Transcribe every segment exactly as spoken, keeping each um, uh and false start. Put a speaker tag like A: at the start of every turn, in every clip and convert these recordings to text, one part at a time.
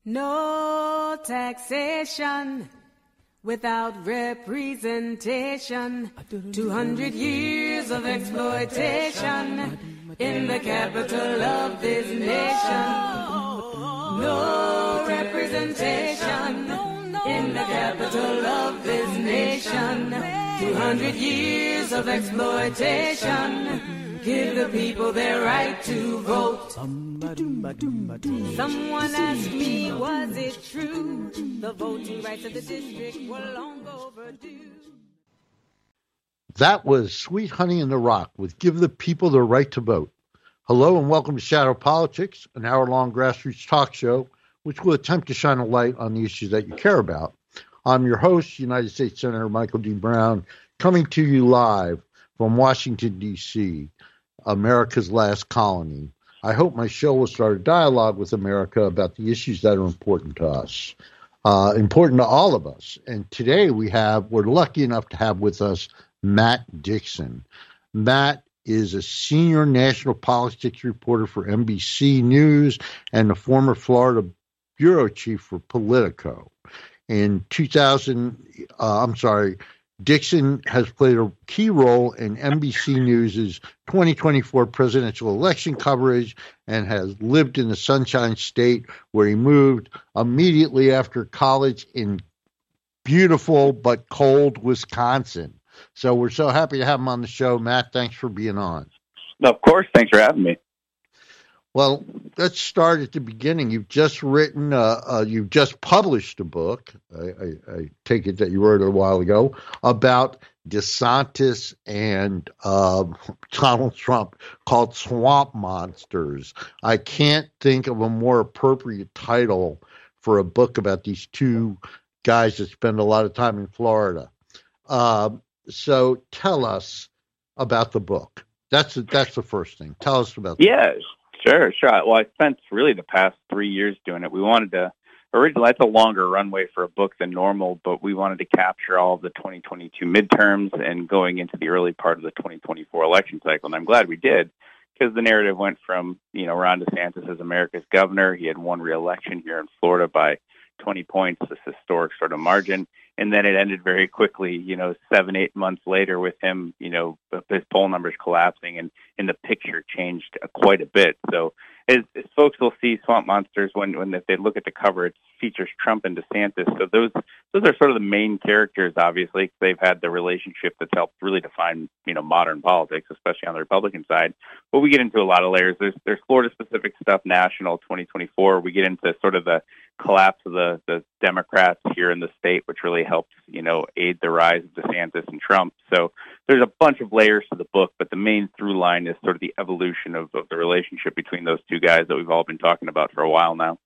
A: No taxation without representation. Two hundred years of exploitation in the capital of this nation. No representation in the capital of this nation. Two hundred years of exploitation. Give the people their right to vote. Someone asked me, was it true? The voting rights of the district were long overdue.
B: That was Sweet Honey in the Rock with Give the People the Right to Vote. Hello and welcome to Shadow Politics, an hour-long grassroots talk show which will attempt to shine a light on the issues that you care about. I'm your host, United States Senator Michael D. Brown, coming to you live from Washington, D C, America's last colony. I hope my show will start a dialogue with America about the issues that are important to us, uh, important to all of us. And today we have, we're lucky enough to have with us Matt Dixon. Matt is a senior national politics reporter for N B C News and the former Florida bureau chief for Politico. In two thousand, uh, I'm sorry, Dixon has played a key role in N B C News' twenty twenty-four presidential election coverage and has lived in the Sunshine State, where he moved immediately after college in beautiful but cold Wisconsin. So we're so happy to have him on the show. Matt, thanks for being on.
C: Of course. Thanks for having me.
B: Well, let's start at the beginning. You've just written, uh, uh, you've just published a book, I, I, I take it that you wrote it a while ago, about DeSantis and uh, Donald Trump, called Swamp Monsters. I can't think of a more appropriate title for a book about these two guys that spend a lot of time in Florida. Uh, so tell us about the book. That's, that's the first thing. Tell us about the
C: Yes.
B: book.
C: Sure, sure. Well, I spent really the past three years doing it. We wanted to, originally, that's a longer runway for a book than normal, but we wanted to capture all of the twenty twenty-two midterms and going into the early part of the twenty twenty-four election cycle. And I'm glad we did, because the narrative went from, you know, Ron DeSantis as America's governor. He had won re-election here in Florida by twenty points, this historic sort of margin. And then it ended very quickly, you know, seven, eight months later with him, you know, his poll numbers collapsing and, and the picture changed quite a bit. So as, as folks will see Swamp Monsters, when, when if they look at the cover, it features Trump and DeSantis. So those those are sort of the main characters, obviously. They've had the relationship that's helped really define, you know, modern politics, especially on the Republican side. But we get into a lot of layers. There's, there's Florida-specific stuff, national, twenty twenty-four. We get into sort of the collapse of the, the Democrats here in the state, which really helped, you know, aid the rise of DeSantis and Trump. So there's a bunch of layers to the book, but the main through line is sort of the evolution of, of the relationship between those two guys that we've all been talking about for a while now.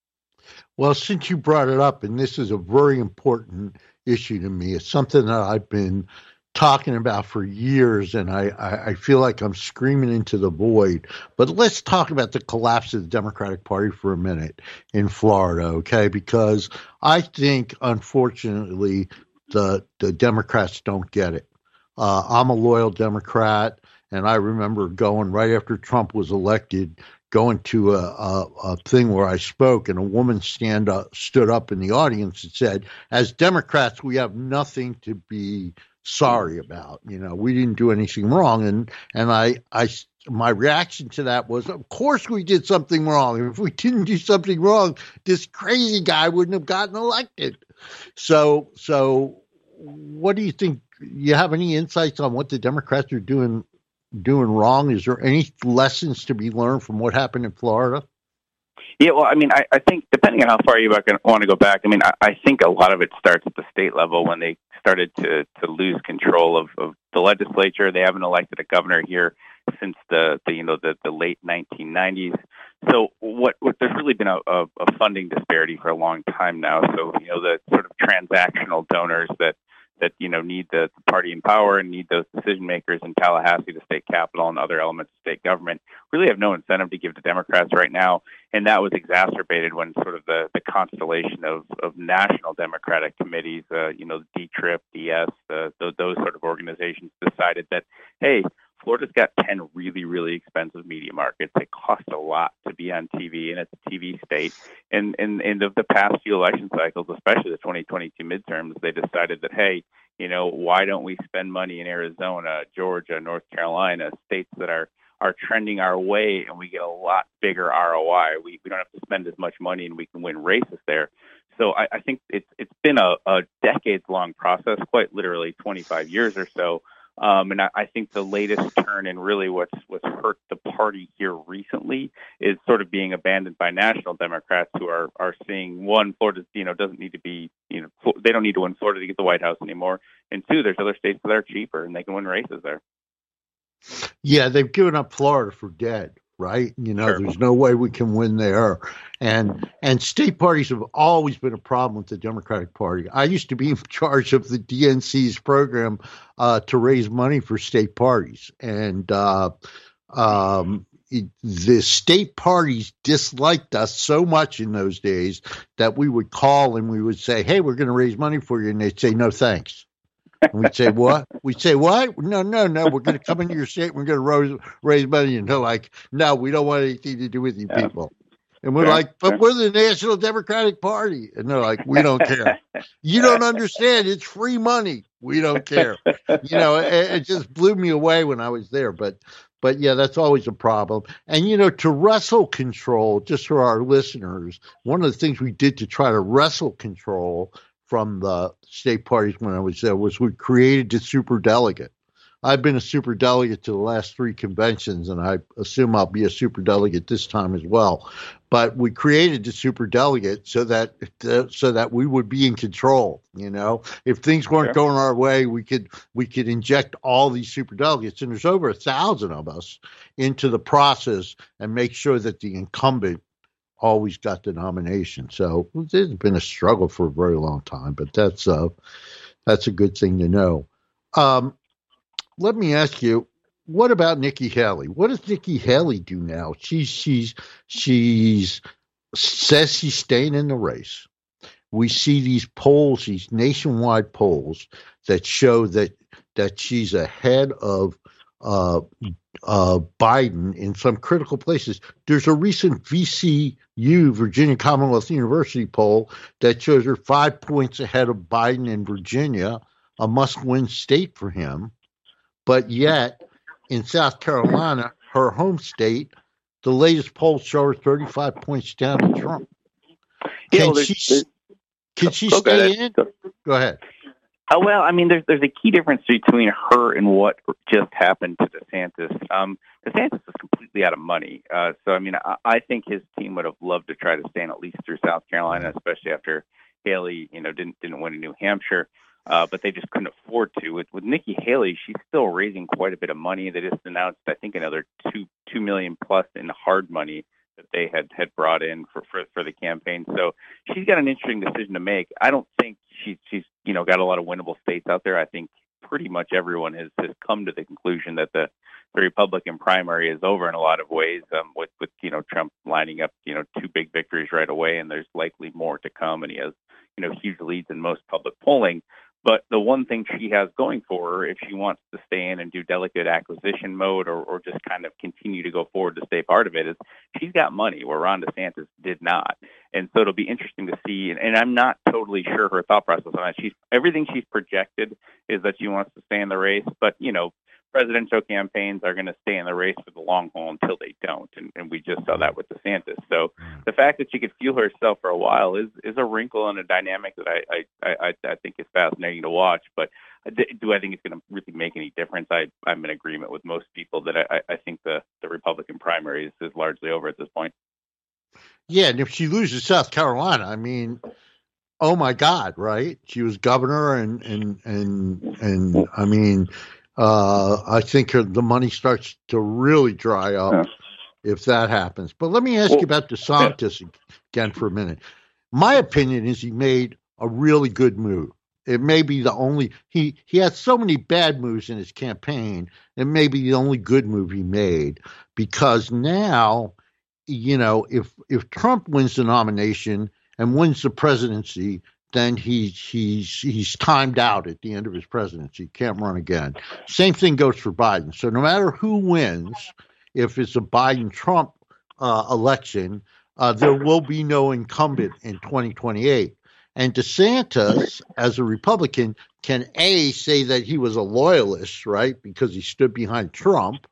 B: Well, since you brought it up, and this is a very important issue to me, it's something that I've been talking about for years, and I, I, I feel like I'm screaming into the void. But let's talk about the collapse of the Democratic Party for a minute in Florida, okay? Because I think, unfortunately, the the Democrats don't get it. Uh, I'm a loyal Democrat, and I remember going right after Trump was elected, going to a, a, a thing where I spoke, and a woman stand up, stood up in the audience and said, as Democrats, we have nothing to be sorry about. You know, we didn't do anything wrong. And, and I, I, my reaction to that was, of course we did something wrong. If we didn't do something wrong, this crazy guy wouldn't have gotten elected. So, so what do you think? You have any insights on what the Democrats are doing, doing wrong? Is there any lessons to be learned from what happened in Florida?
C: Yeah, well, I mean, I, I think depending on how far you want to go back, I mean, I, I think a lot of it starts at the state level when they started to, to lose control of, of the legislature. They haven't elected a governor here since the, the you know the, the late nineteen nineties. So what, what there's really been a, a, a funding disparity for a long time now. So you know the sort of transactional donors that that, you know, need the, the party in power and need those decision makers in Tallahassee, the state capitol, and other elements of state government really have no incentive to give to Democrats right now. And that was exacerbated when sort of the, the constellation of, of national Democratic committees, uh, you know, D-TRIP, D S, uh, those, those sort of organizations decided that, hey, Florida's got ten really, really expensive media markets. It costs a lot to be on T V, and it's a T V state. And and and of the past few election cycles, especially the twenty twenty-two midterms, they decided that, hey, you know, why don't we spend money in Arizona, Georgia, North Carolina, states that are are trending our way, and we get a lot bigger R O I. We we don't have to spend as much money, and we can win races there. So I, I think it's it's been a, a decades-long process, quite literally twenty-five years or so. Um, and I, I think the latest turn and really what's what's hurt the party here recently is sort of being abandoned by national Democrats who are are seeing, one, Florida, you know, doesn't need to be, you know, they don't need to win Florida to get the White House anymore, and two, there's other states that are cheaper and they can win races there.
B: Yeah, they've given up Florida for dead, right? You know, sure. There's no way we can win there. And and state parties have always been a problem with the Democratic Party. I used to be in charge of the D N C's program uh, to raise money for state parties. And uh, um, it, the state parties disliked us so much in those days that we would call and we would say, hey, we're going to raise money for you. And they'd say, no, thanks. And we'd say, what? We'd say, what? No, no, no. We're going to come into your state. We're going to raise, raise money. And they're like, no, we don't want anything to do with you yeah. people. And we're sure, like, but sure. we're the National Democratic Party. And they're like, we don't care. You don't understand. It's free money. We don't care. You know, it, it just blew me away when I was there. But, but yeah, that's always a problem. And, you know, to wrestle control, just for our listeners, one of the things we did to try to wrestle control from the state parties when I was there was we created the superdelegate. I've been a superdelegate to the last three conventions, and I assume I'll be a superdelegate this time as well. But we created the superdelegate so that uh, so that we would be in control. You know, if things weren't sure. going our way, we could we could inject all these superdelegates, and there's over a thousand of us, into the process and make sure that the incumbent always got the nomination. So it's been a struggle for a very long time, but that's uh, that's a good thing to know. Um, let me ask you, what about Nikki Haley? What does Nikki Haley do now? She's she's she's says she's staying in the race. We see these polls, these nationwide polls that show that that she's ahead of uh, uh, Biden in some critical places. There's a recent V C U, Virginia Commonwealth University poll that shows her five points ahead of Biden in Virginia, a must-win state for him. But yet, in South Carolina, her home state, the latest polls show her thirty-five points down to Trump. Can
C: yeah, well,
B: she,
C: there's,
B: can she stay in? Go ahead.
C: Oh, well, I mean, there's there's a key difference between her and what just happened to DeSantis. Um, DeSantis is completely out of money. Uh, so, I mean, I, I think his team would have loved to try to stand at least through South Carolina, especially after Haley, you know, didn't didn't win in New Hampshire. Uh, but they just couldn't afford to. With with Nikki Haley, she's still raising quite a bit of money. They just announced, I think, another two two million plus in hard money that they had, had brought in for, for, for the campaign. So she's got an interesting decision to make. I don't think she's she's you know got a lot of winnable states out there. I think pretty much everyone has, has come to the conclusion that the, the Republican primary is over in a lot of ways. Um, with with you know Trump lining up you know two big victories right away, and there's likely more to come, and he has you know huge leads in most public polling. But the one thing she has going for her, if she wants to stay in and do delegate acquisition mode or, or just kind of continue to go forward to stay part of it, is she's got money where Ron DeSantis did not. And so it'll be interesting to see. And, and I'm not totally sure her thought process on it. She's, everything she's projected is that she wants to stay in the race. But, you know, presidential campaigns are going to stay in the race for the long haul until they don't. And, and we just saw that with DeSantis. So the fact that she could feel herself for a while is, is a wrinkle in a dynamic that I, I, I, I think is fascinating to watch. But do I think it's going to really make any difference? I, I'm in agreement with most people that I, I think the, the Republican primary is, is largely over at this point.
B: Yeah, and if she loses South Carolina, I mean, oh my God, right? She was governor, and and and and I mean, uh, I think her, the money starts to really dry up yeah. if that happens. But let me ask well, you about DeSantis yeah. again for a minute. My opinion is he made a really good move. It may be the only he he had so many bad moves in his campaign. It may be the only good move he made, because now, you know, if if Trump wins the nomination and wins the presidency, then he's he's he's timed out at the end of his presidency. Can't run again. Same thing goes for Biden. So no matter who wins, if it's a Biden-Trump uh, election, uh, there will be no incumbent in twenty twenty-eight. And DeSantis, as a Republican, can A, say that he was a loyalist, right, because he stood behind Trump,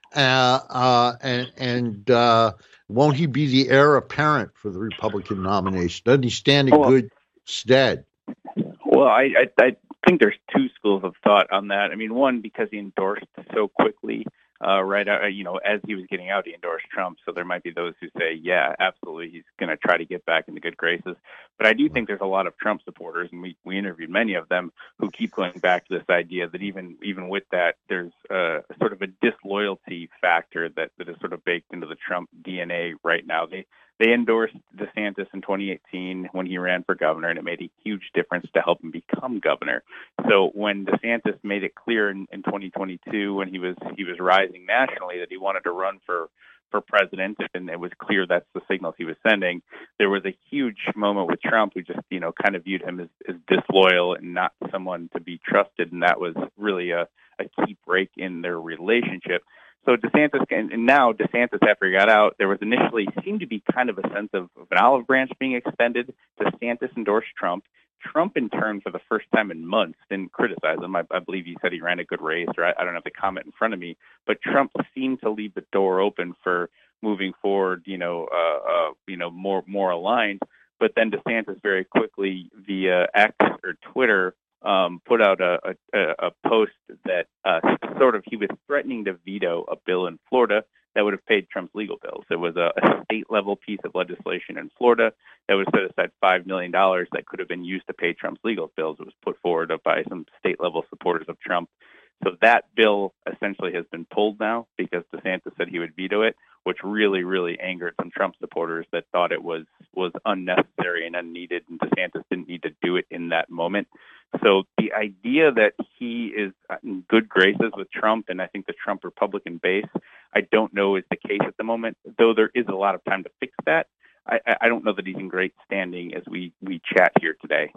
B: uh, uh, and and uh, won't he be the heir apparent for the Republican nomination? Doesn't he stand in
C: well,
B: good stead?
C: Well, I, I I think there's two schools of thought on that. I mean, one, because he endorsed so quickly, uh, right out, you know, as he was getting out, he endorsed Trump. So there might be those who say, yeah, absolutely, he's going to try to get back into good graces. But I do think there's a lot of Trump supporters, and we, we interviewed many of them, who keep going back to this idea that even even with that, there's uh, sort of a disloyalty factor that, that is sort of baked into the Trump D N A right now. They They endorsed DeSantis in twenty eighteen when he ran for governor, and it made a huge difference to help him become governor. So when DeSantis made it clear in, in twenty twenty-two, when he was he was rising nationally, that he wanted to run for, for president, and it was clear that's the signals he was sending, there was a huge moment with Trump who just, you know, kind of viewed him as, as disloyal and not someone to be trusted, and that was really a, a key break in their relationship. So DeSantis, and now DeSantis, after he got out, there was initially seemed to be kind of a sense of, of an olive branch being extended. DeSantis endorsed Trump. Trump, in turn, for the first time in months, didn't criticize him. I, I believe he said he ran a good race, or I, I don't have the comment in front of me. But Trump seemed to leave the door open for moving forward, you know, uh, uh, you know, more more aligned. But then DeSantis very quickly via X or Twitter Um, put out a, a, a post that uh, sort of he was threatening to veto a bill in Florida that would have paid Trump's legal bills. It was a, a state-level piece of legislation in Florida that would set aside five million dollars that could have been used to pay Trump's legal bills. It was put forward by some state-level supporters of Trump. So that bill essentially has been pulled now because DeSantis said he would veto it, which really, really angered some Trump supporters that thought it was was unnecessary and unneeded, and DeSantis didn't need to do it in that moment. So the idea that he is in good graces with Trump, and I think the Trump Republican base, I don't know is the case at the moment, though there is a lot of time to fix that. I, I don't know that he's in great standing as we, we chat here today.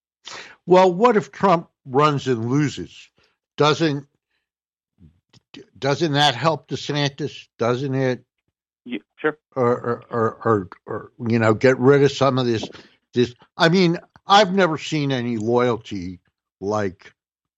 B: Well, what if Trump runs and loses? Doesn't doesn't that help DeSantis? Doesn't it?
C: Yeah, sure.
B: Or, or, or, or, or, you know, get rid of some of this. This. I mean, I've never seen any loyalty like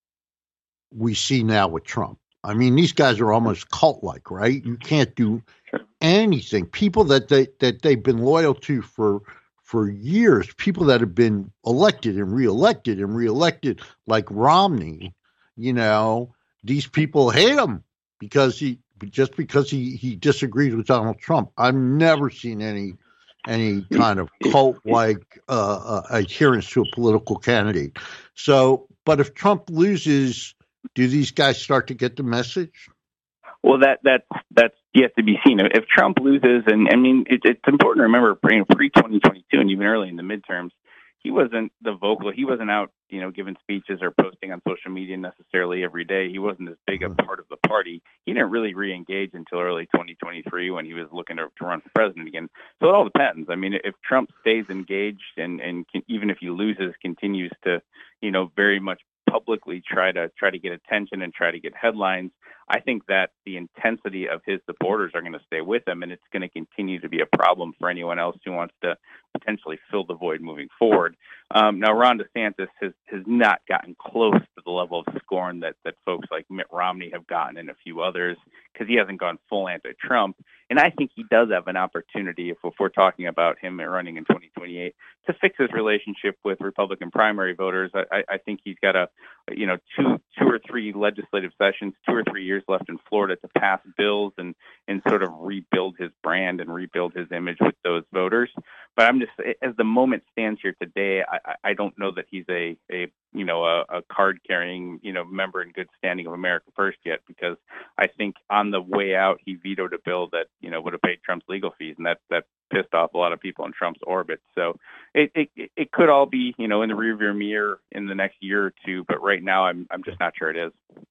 B: we see now with Trump. I mean, these guys are almost cult-like, right? You can't do anything. People that they that they've been loyal to for for years, people that have been elected and reelected and reelected, like Romney. You know, these people hate him because he just because he, he disagrees with Donald Trump. I've never seen any any kind of cult-like uh, uh, adherence to a political candidate. So, but if Trump loses, do these guys start to get the message?
C: Well, that that's that's yet to be seen. If Trump loses, and I mean, it, it's important to remember pre twenty twenty-two and even early in the midterms, he wasn't the vocal. He wasn't out, you know, giving speeches or posting on social media necessarily every day. He wasn't as big a part of the party. He didn't really re-engage until early twenty twenty-three when he was looking to, to run for president again. So it all depends. I mean, if Trump stays engaged and and can, even if he loses, continues to, you know, very much publicly try to try to get attention and try to get headlines, I think that the intensity of his supporters are going to stay with him, and it's going to continue to be a problem for anyone else who wants to potentially fill the void moving forward. Um, now, Ron DeSantis has, has not gotten close to the level of scorn that, that folks like Mitt Romney have gotten and a few others because he hasn't gone full anti-Trump. And I think he does have an opportunity, if, if we're talking about him running in twenty twenty-eight, to fix his relationship with Republican primary voters. I, I think he's got a, you know, two two or three legislative sessions, two or three years left in Florida to pass bills and, and sort of rebuild his brand and rebuild his image with those voters. But I'm just, as the moment stands here today, I, I don't know that he's a, a you know, a, a card-carrying, you know, member in good standing of America First yet, because I think on the way out, he vetoed a bill that, you know, would have paid Trump's legal fees, and that, that pissed off a lot of people in Trump's orbit. So it, it, it could all be, you know, in the rearview mirror in the next year or two, but right now I'm, I'm just not sure it is.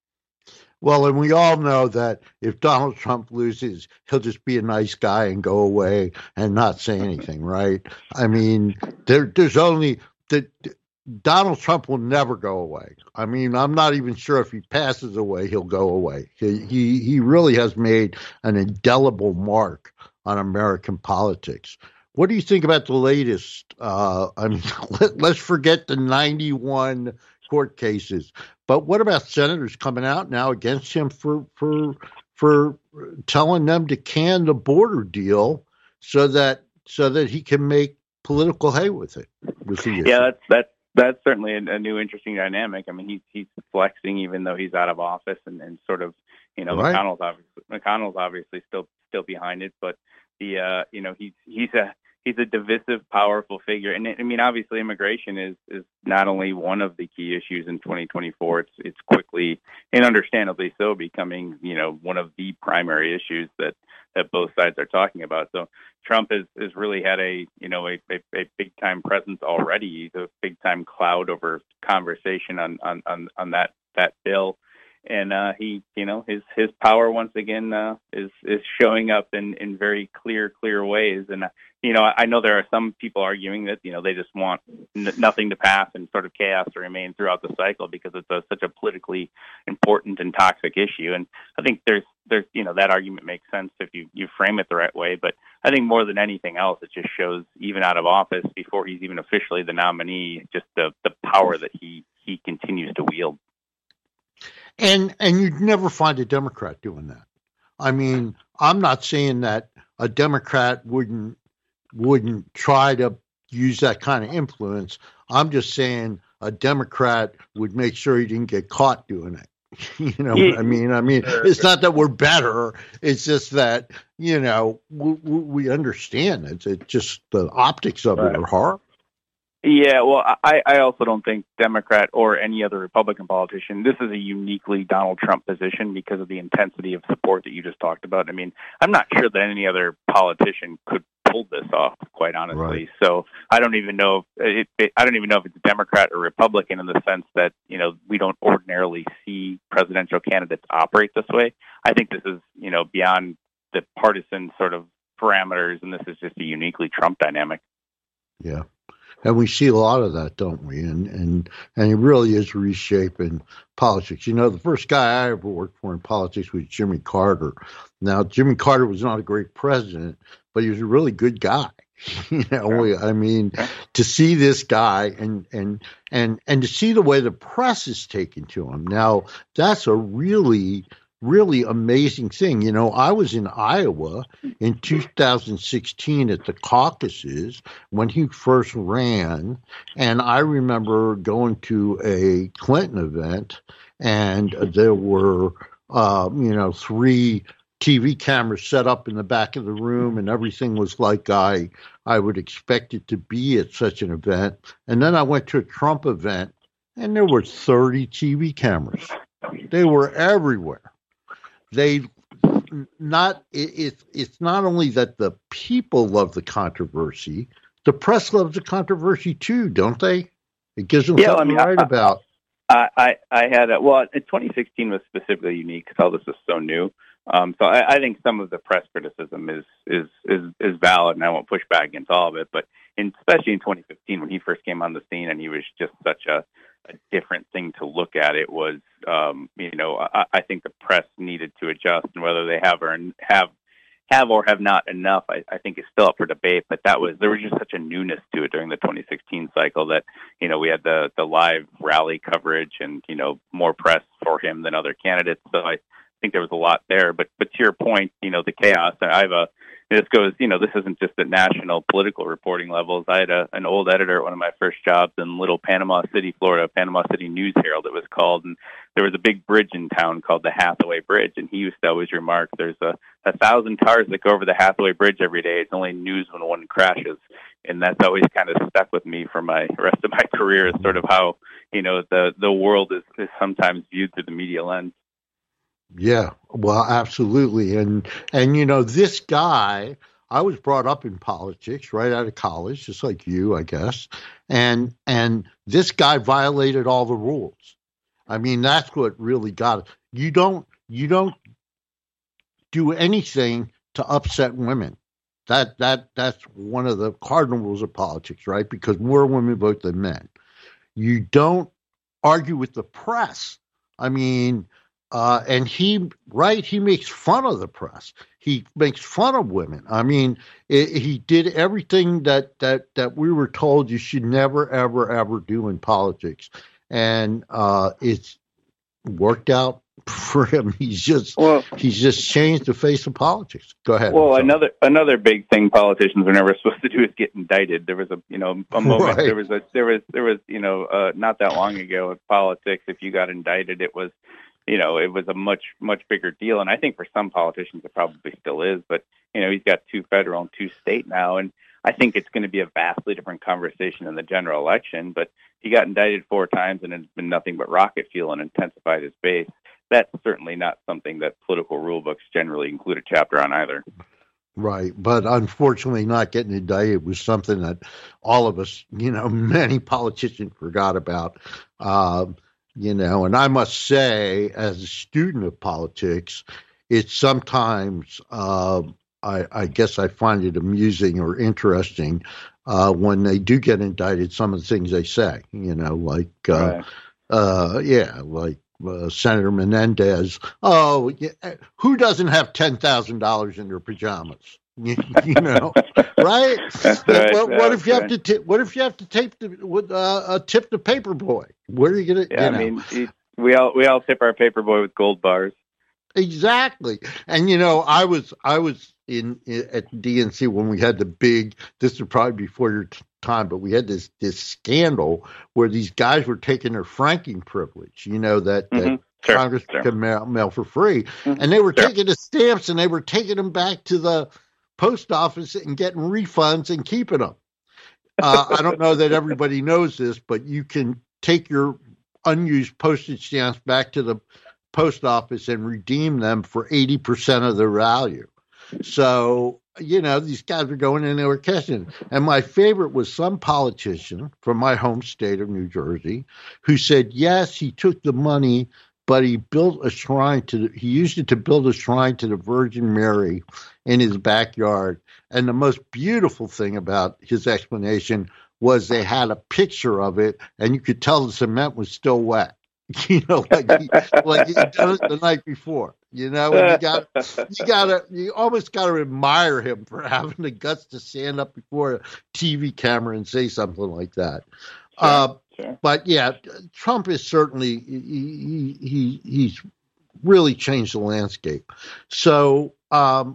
B: Well, and we all know that if Donald Trump loses, he'll just be a nice guy and go away and not say anything, right? I mean, there, there's only the Donald Trump will never go away. I mean, I'm not even sure if he passes away, he'll go away. He he, he really has made an indelible mark on American politics. What do you think about the latest? Uh, I mean, let, let's forget the ninety-one court cases, but what about senators coming out now against him for for for telling them to can the border deal so that so that he can make political hay with it? With the issue?
C: Yeah, that's that's. That's certainly a, a new, interesting dynamic. I mean, he's he's flexing even though he's out of office, and, and sort of, you know, right. McConnell's obviously McConnell's obviously still still behind it, but the uh, you know, he's he's a he's a divisive, powerful figure, and I mean, obviously, immigration is is not only one of the key issues in twenty twenty-four. It's it's quickly and understandably so becoming, you know, one of the primary issues that. that both sides are talking about. So Trump has, has really had a, you know, a, a, a big time presence already, a big time cloud over conversation on, on, on, on that, that bill. And uh, he, you know, his, his power once again uh, is, is showing up in, in very clear, clear ways. And, uh, you know, I know there are some people arguing that, you know, they just want n- nothing to pass and sort of chaos to remain throughout the cycle because it's a, such a politically important and toxic issue. And I think there's, there's, you know, that argument makes sense if you, you frame it the right way. But I think more than anything else, it just shows even out of office before he's even officially the nominee, just the, the power that he, he continues to wield.
B: And and you'd never find a Democrat doing that. I mean, I'm not saying that a Democrat wouldn't wouldn't try to use that kind of influence. I'm just saying a Democrat would make sure he didn't get caught doing it. You know what I mean? I mean, it's not that we're better. It's just that, you know, we, we understand it. It's just the optics of it are horrible.
C: Yeah, well, I, I also don't think Democrat or any other Republican politician, this is a uniquely Donald Trump position because of the intensity of support that you just talked about. I mean, I'm not sure that any other politician could pull this off, quite honestly. Right. So I don't even know if it, it, I don't even know if it's Democrat or Republican in the sense that, you know, we don't ordinarily see presidential candidates operate this way. I think this is, you know, beyond the partisan sort of parameters, and this is just a uniquely Trump dynamic.
B: Yeah. And we see a lot of that, don't we? And and and it really is reshaping politics. You know, the first guy I ever worked for in politics was Jimmy Carter. Now, Jimmy Carter was not a great president, but he was a really good guy. You know, yeah. I mean, to see this guy and and and and to see the way the press is taken to him. Now, that's a really really amazing thing. You know, I was in Iowa in two thousand sixteen at the caucuses when he first ran, and I remember going to a Clinton event, and there were, uh, you know, three T V cameras set up in the back of the room, and everything was like I I would expect it to be at such an event. And then I went to a Trump event, and there were thirty T V cameras. They were everywhere. They not it, it, it's not only that the people love the controversy, the press loves the controversy too, don't they? It gives them
C: yeah,
B: something
C: I mean,
B: to write
C: I,
B: about.
C: I, I, I had a, well, twenty sixteen was specifically unique because all this was so new. Um, so I, I think some of the press criticism is, is is is valid, and I won't push back against all of it. But in, especially in twenty fifteen, when he first came on the scene, and he was just such a a different thing to look at. It was, um, you know, I, I think the press needed to adjust, and whether they have or have have or have not enough, I, I think is still up for debate. But that was there was just such a newness to it during the twenty sixteen cycle that, you know, we had the the live rally coverage and, you know, more press for him than other candidates. So I think there was a lot there. But but to your point, you know, the chaos. I have a This goes, you know, this isn't just at national political reporting levels. I had a, an old editor at one of my first jobs in little Panama City, Florida, Panama City News Herald, it was called. And there was a big bridge in town called the Hathaway Bridge. And he used to always remark, there's a, a thousand cars that go over the Hathaway Bridge every day. It's only news when one crashes. And that's always kind of stuck with me for my rest of my career, is sort of how, you know, the, the world is, is sometimes viewed through the media lens.
B: Yeah, well, absolutely. And, and, you know, this guy, I was brought up in politics right out of college, just like you, I guess. And, and this guy violated all the rules. I mean, that's what really got it. You don't, you don't do anything to upset women. That, that, that's one of the cardinal rules of politics, right? Because more women vote than men. You don't argue with the press. I mean, uh, and he, right, he makes fun of the press. He makes fun of women. I mean, it, he did everything that, that, that we were told you should never, ever, ever do in politics. And uh, it's worked out for him. He's just well, he's just changed the face of politics. Go ahead.
C: Well, another another big thing politicians are never supposed to do is get indicted. There was a you know a moment right. there was a there was there was you know uh, not that long ago in politics, if you got indicted, it was you know it was a much much bigger deal. And I think for some politicians it probably still is. But you know he's got two federal and two state now, and I think it's going to be a vastly different conversation in the general election. But he got indicted four times, and it's been nothing but rocket fuel and intensified his base. That's certainly not something that political rule books generally include a chapter on either.
B: Right. But unfortunately, not getting indicted was something that all of us, you know, many politicians forgot about. Um, you know, and I must say, as a student of politics, it's sometimes, uh, I, I guess I find it amusing or interesting uh, when they do get indicted, some of the things they say, you know, like, uh, right. uh, yeah, like, Uh, Senator Menendez, oh, yeah, who doesn't have ten thousand dollars in their pajamas? You, you know, right?
C: That's right.
B: What,
C: That's
B: what if you
C: right.
B: have to? T- what if you have to tape the uh, uh, tip the paper boy? Where are you gonna?
C: Yeah,
B: you know?
C: I mean, he, we all we all tip our paper boy with gold bars.
B: Exactly, and you know, I was I was in, in at D N C when we had the big. This was probably before your t- time, but we had this this scandal where these guys were taking their franking privilege. You know that,
C: mm-hmm.
B: that
C: sure.
B: Congress
C: sure.
B: could mail, mail for free,
C: mm-hmm.
B: and they were
C: sure.
B: taking the stamps and they were taking them back to the post office and getting refunds and keeping them. Uh, I don't know that everybody knows this, but you can take your unused postage stamps back to the post office and redeem them for eighty percent of their value. So, you know, these guys were going in, they were cashing. And my favorite was some politician from my home state of New Jersey who said, yes, he took the money, but he built a shrine to, he used it to build a shrine to the Virgin Mary in his backyard. And the most beautiful thing about his explanation was they had a picture of it and you could tell the cement was still wet. You know, like he, like he done it the night before. You know, and you got you gotta you almost gotta admire him for having the guts to stand up before a T V camera and say something like that.
C: Sure,
B: uh,
C: sure.
B: But yeah, Trump is certainly he, he he's really changed the landscape. So, um,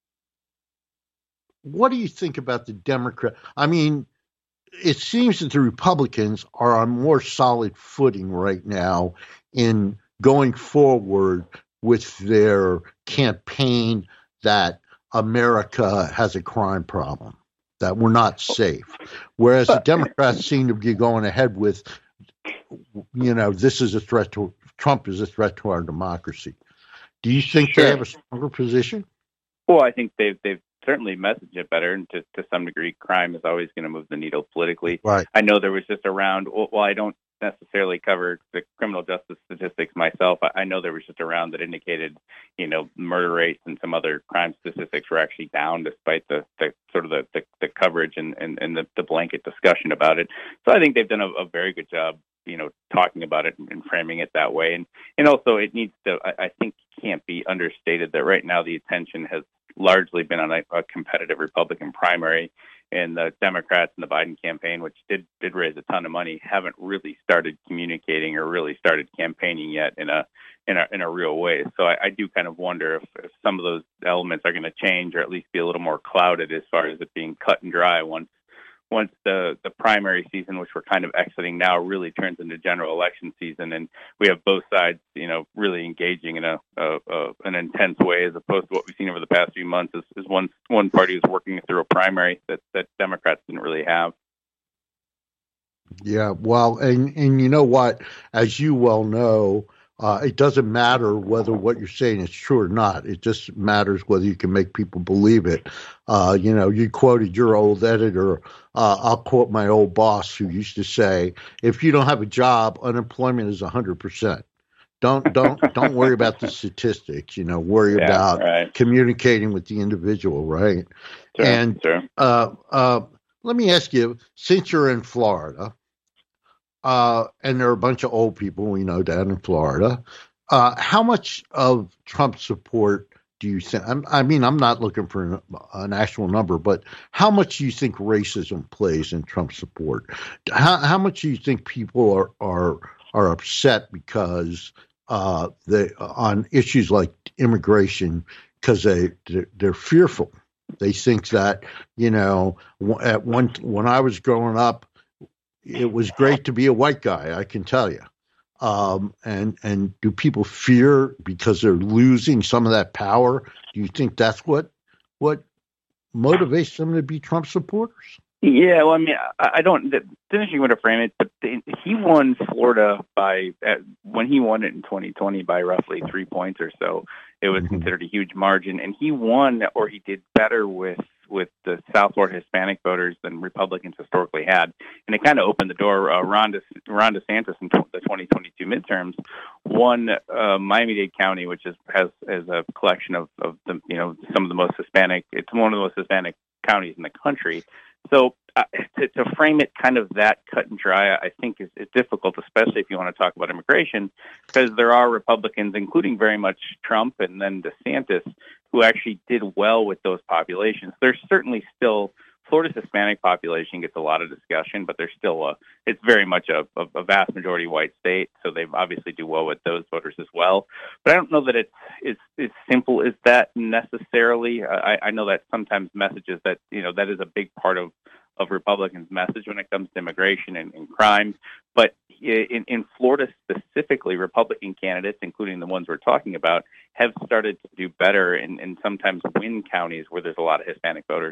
B: what do you think about the Democrat? I mean, it seems that the Republicans are on more solid footing right now in going forward with their campaign that America has a crime problem, that we're not safe. Whereas the Democrats seem to be going ahead with, you know, this is a threat to, Trump is a threat to our democracy. Do you think
C: Sure.
B: they have a stronger position?
C: Well, I think they've they've certainly messaged it better, and to to some degree, crime is always going to move the needle politically.
B: Right.
C: I know there was just around. Well, I don't necessarily cover the criminal justice statistics myself. I, I know there was just a round that indicated, you know, murder rates and some other crime statistics were actually down, despite the, the sort of the, the, the coverage and, and, and the, the blanket discussion about it. So I think they've done a, a very good job, you know, talking about it and, and framing it that way. And and also it needs to, I, I think, can't be understated that right now the attention has largely been on a, a competitive Republican primary, and the Democrats and the Biden campaign, which did did raise a ton of money, haven't really started communicating or really started campaigning yet in a in a in a real way. So I, I do kind of wonder if, if some of those elements are going to change, or at least be a little more clouded as far as it being cut and dry once once the, the primary season, which we're kind of exiting now, really turns into general election season, and we have both sides, you know, really engaging in a, a, a an intense way, as opposed to what we've seen over the past few months. Is, is one one party is working through a primary that, that Democrats didn't really have.
B: Yeah, well, and and you know what? As you well know, uh, it doesn't matter whether what you're saying is true or not. It just matters whether you can make people believe it. Uh, you know, you quoted your old editor. Uh, I'll quote my old boss, who used to say, "If you don't have a job, unemployment is one hundred percent. Don't don't don't worry about the statistics. You know, worry
C: Yeah,
B: about
C: right.
B: communicating with the individual, right?"
C: Sure,
B: and
C: sure.
B: uh, uh, let me ask you, since you're in Florida, uh, and there are a bunch of old people we know down in Florida. Uh, how much of Trump's support do you think? I'm, I mean, I'm not looking for an, an actual number, but how much do you think racism plays in Trump's support? How, how much do you think people are are are upset because uh, they on issues like immigration because they they're, they're fearful? They think that, you know, at one when I was growing up, it was great to be a white guy, I can tell you. Um, and and do people fear because they're losing some of that power? Do you think that's what what motivates them to be Trump supporters?
C: Yeah, well, I mean, I, I don't. It's interesting way to frame it, but they, he won Florida by uh, when he won it in twenty twenty by roughly three points or so. It was mm-hmm. considered a huge margin, and he won, or he did better with with the South Florida Hispanic voters than Republicans historically had, and it kind of opened the door. Uh, Ron, De, Ron DeSantis in t- the twenty twenty-two midterms won uh, Miami-Dade County, which is has as a collection of, of the you know some of the most Hispanic. It's one of the most Hispanic counties in the country. So uh, to, to frame it kind of that cut and dry, I think is, is difficult, especially if you want to talk about immigration, because there are Republicans, including very much Trump and then DeSantis, who actually did well with those populations. There's certainly still Florida's Hispanic population gets a lot of discussion, but there's still a it's very much a, a, a vast majority white state, so they obviously do well with those voters as well. But I don't know that it's it's as simple as that necessarily. I, I know that sometimes messages that you know that is a big part of of Republicans' message when it comes to immigration and, and crime. But in, in Florida specifically, Republican candidates, including the ones we're talking about, have started to do better and, and sometimes win counties where there's a lot of Hispanic voters.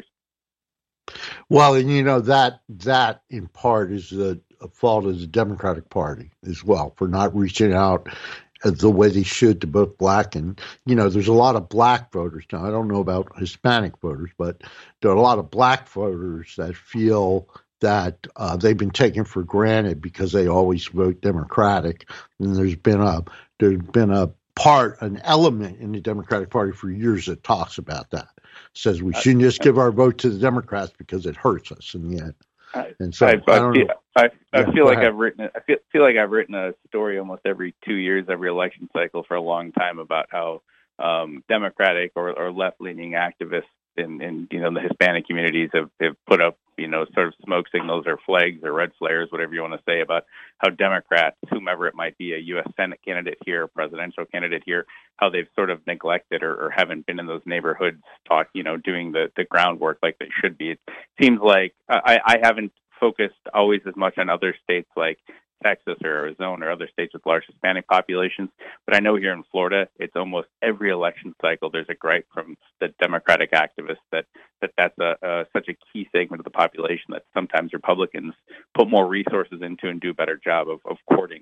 B: Well, and you know that that in part is the fault of the Democratic Party as well for not reaching out the way they should to both black and you know there's a lot of black voters now. I don't know about Hispanic voters, but there are a lot of black voters that feel that uh, they've been taken for granted because they always vote Democratic, and there's been a there's been a part an element in the Democratic Party for years that talks about that. Says we shouldn't just give our vote to the Democrats because it hurts us in the end. And so
C: I, I,
B: I don't
C: feel,
B: know.
C: I, I
B: yeah,
C: feel like
B: ahead.
C: I've written I feel, feel like I've written a story almost every two years, every election cycle for a long time about how um, Democratic or, or left-leaning activists in, in you know the Hispanic communities have, have put up you know sort of smoke signals or flags or red flares, whatever you want to say, about how Democrats, whomever it might be, a U S Senate candidate here, a presidential candidate here, how they've sort of neglected or, or haven't been in those neighborhoods, talk you know doing the, the groundwork like they should be. It seems like I, I haven't focused always as much on other states like Texas or Arizona or other states with large Hispanic populations. But I know here in Florida, it's almost every election cycle there's a gripe from the Democratic activists that, that that's a, uh, such a key segment of the population that sometimes Republicans put more resources into and do a better job of, of courting.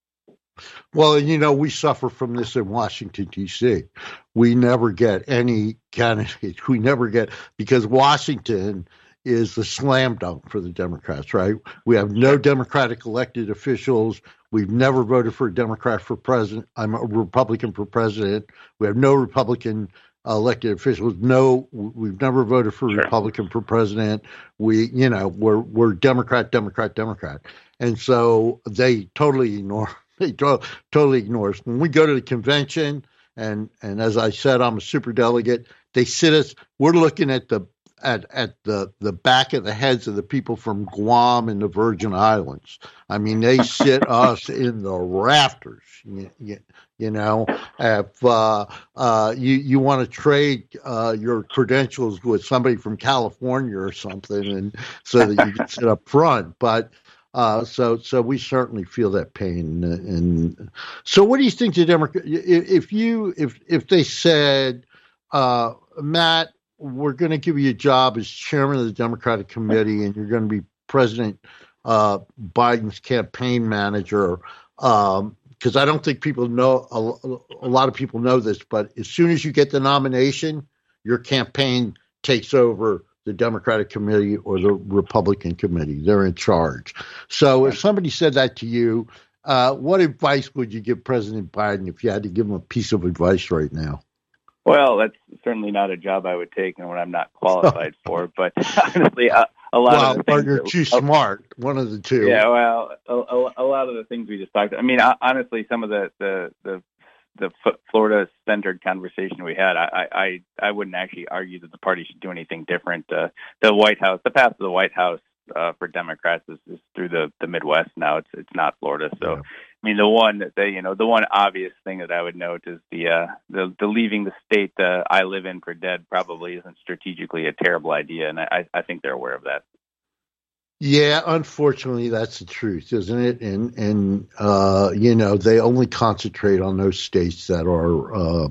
B: Well, you know, we suffer from this in Washington, D C. We never get any candidates. We never get, because Washington is the slam dunk for the Democrats, right? We have no Democratic elected officials. We've never voted for a Democrat for president. I'm a Republican for president. We have no Republican uh, elected officials. No, we've never voted for a sure. Republican for president. We, you know, we're we're Democrat, Democrat, Democrat, and so they totally ignore. They to- totally ignore us when we go to the convention. And and as I said, I'm a super delegate. They sit us. We're looking at the At, at the, the back of the heads of the people from Guam and the Virgin Islands. I mean, they sit us in the rafters, you, you, you know. If uh, uh, you, you want to trade uh, your credentials with somebody from California or something, and so that you can sit up front. But uh, so so we certainly feel that pain. And so what do you think the Democrats, if you, if, if they said, uh, Matt, we're going to give you a job as chairman of the Democratic Committee, and you're going to be President uh, Biden's campaign manager. Because um, I don't think people know, a, a lot of people know this, but as soon as you get the nomination, your campaign takes over the Democratic Committee or the Republican Committee. They're in charge. So if somebody said that to you, uh, what advice would you give President Biden if you had to give him a piece of advice right now?
C: Well, that's certainly not a job I would take and what I'm not qualified for. But honestly, I, a lot
B: well,
C: of the things
B: or you're
C: that,
B: too smart. One of the two.
C: Yeah, well, a, a, a lot of the things we just talked. I mean, honestly, some of the the the, the Florida-centered conversation we had, I, I I wouldn't actually argue that the party should do anything different. Uh, the White House, the path to the White House uh, for Democrats is, is through the, the Midwest now. It's it's not Florida. So, yeah. I mean, the one that they, you know, the one obvious thing that I would note is the uh, the, the leaving the state uh, I live in for dead probably isn't strategically a terrible idea, and I, I think they're aware of that.
B: Yeah, unfortunately, that's the truth, isn't it? And and uh, you know, they only concentrate on those states that are, uh,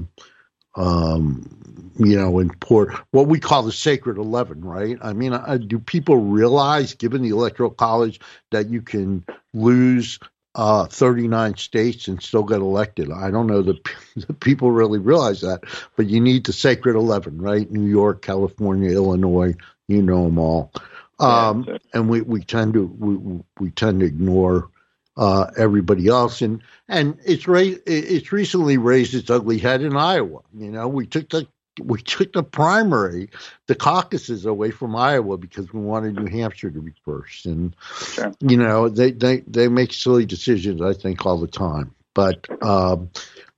B: um, you know, in poor, what we call the sacred eleven, right? I mean, uh, do people realize, given the Electoral College, that you can lose uh, thirty-nine states and still get elected? I don't know that the people really realize that, but you need the sacred eleven, right? New York, California, Illinois, you know them all. Um, yeah, and we, we tend to we, we tend to ignore uh, everybody else, and and it's ra- it's recently raised its ugly head in Iowa. You know, we took the we took the primary, the caucuses away from Iowa because we wanted New Hampshire to be first, and sure. you know they, they they make silly decisions, I think, all the time. But um,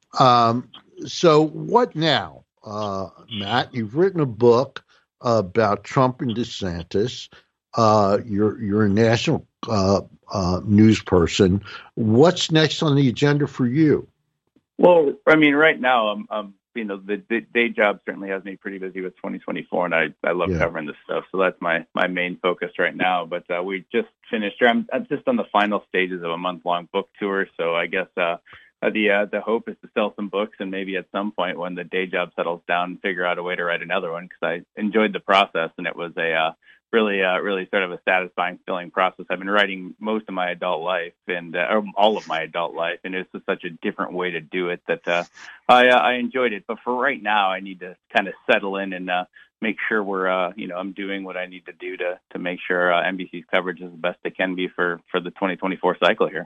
B: um, so what now, uh, Matt? You've written a book about Trump and DeSantis. Uh, you're you're a national uh, uh, news person. What's next on the agenda for you?
C: Well, I mean, right now, um, um, you know, the, the day job certainly has me pretty busy with twenty twenty-four, and I, I love yeah. covering this stuff. So that's my, my main focus right now. But uh, we just finished. I'm, I'm just on the final stages of a month long book tour. So I guess uh, the uh, the hope is to sell some books, and maybe at some point when the day job settles down, figure out a way to write another one, because I enjoyed the process, and it was a uh, really, uh, really sort of a satisfying, filling process. I've been writing most of my adult life, and uh, or all of my adult life, and it's just such a different way to do it that uh, I, uh, I enjoyed it. But for right now, I need to kind of settle in and uh, make sure we're, uh, you know, I'm doing what I need to do to to make sure uh, N B C's coverage is the best it can be for for the twenty twenty-four cycle here.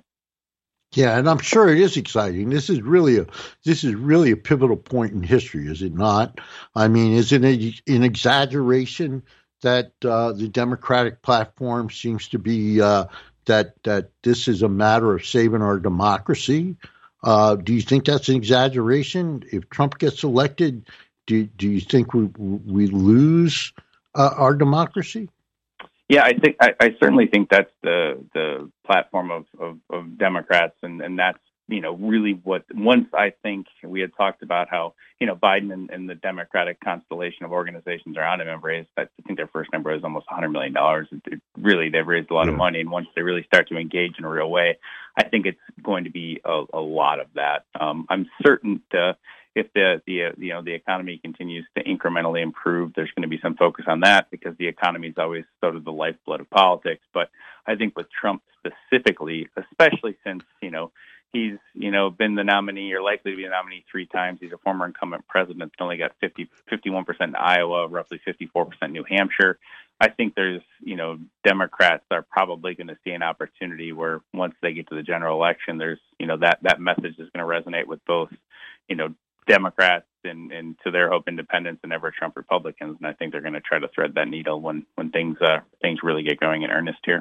B: Yeah, and I'm sure it is exciting. This is really a this is really a pivotal point in history, is it not? I mean, is it a, an exaggeration that uh, the Democratic platform seems to be uh, that that this is a matter of saving our democracy? Uh, do you think that's an exaggeration? If Trump gets elected, do do you think we we lose uh, our democracy?
C: Yeah, I think I, I certainly think that's the the platform of, of, of Democrats, and, and that's, you know, really what, once I think we had talked about how, you know, Biden and, and the Democratic constellation of organizations around him have raised, I think their first number is almost one hundred million dollars. It, it really, they've raised a lot yeah. of money, and once they really start to engage in a real way, I think it's going to be a, a lot of that. Um, I'm certain to, if the, the uh, you know, the economy continues to incrementally improve, there's going to be some focus on that, because the economy is always sort of the lifeblood of politics. But I think with Trump specifically, especially since, you know, he's, you know, been the nominee or likely to be the nominee three times. He's a former incumbent president that only got fifty, fifty-one percent in Iowa, roughly fifty-four percent New Hampshire. I think there's, you know, Democrats are probably going to see an opportunity where once they get to the general election, there's, you know, that, that message is going to resonate with both, you know, Democrats and, and to their hope independents and ever Trump Republicans. And I think they're going to try to thread that needle when, when things, uh, things really get going in earnest here.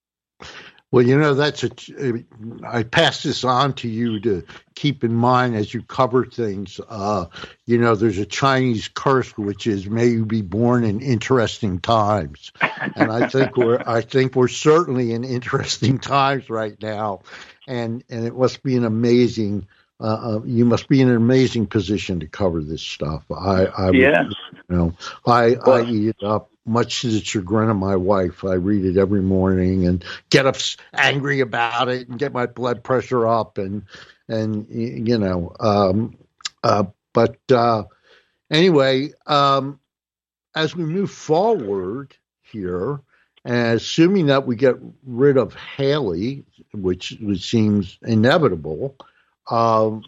B: Well, you know, that's a, I pass this on to you to keep in mind as you cover things. Uh, you know, there's a Chinese curse, which is, may you be born in interesting times. And I think we're, I think we're certainly in interesting times right now. And, and it must be an amazing, uh, you must be in an amazing position to cover this stuff. I, I
C: yeah.
B: would, you know, I, well, I eat it up. Much to the chagrin of my wife. I read it every morning and get up angry about it and get my blood pressure up and, and you know, um, uh, but uh, anyway, um, as we move forward here, and assuming that we get rid of Haley, which, which seems inevitable, um,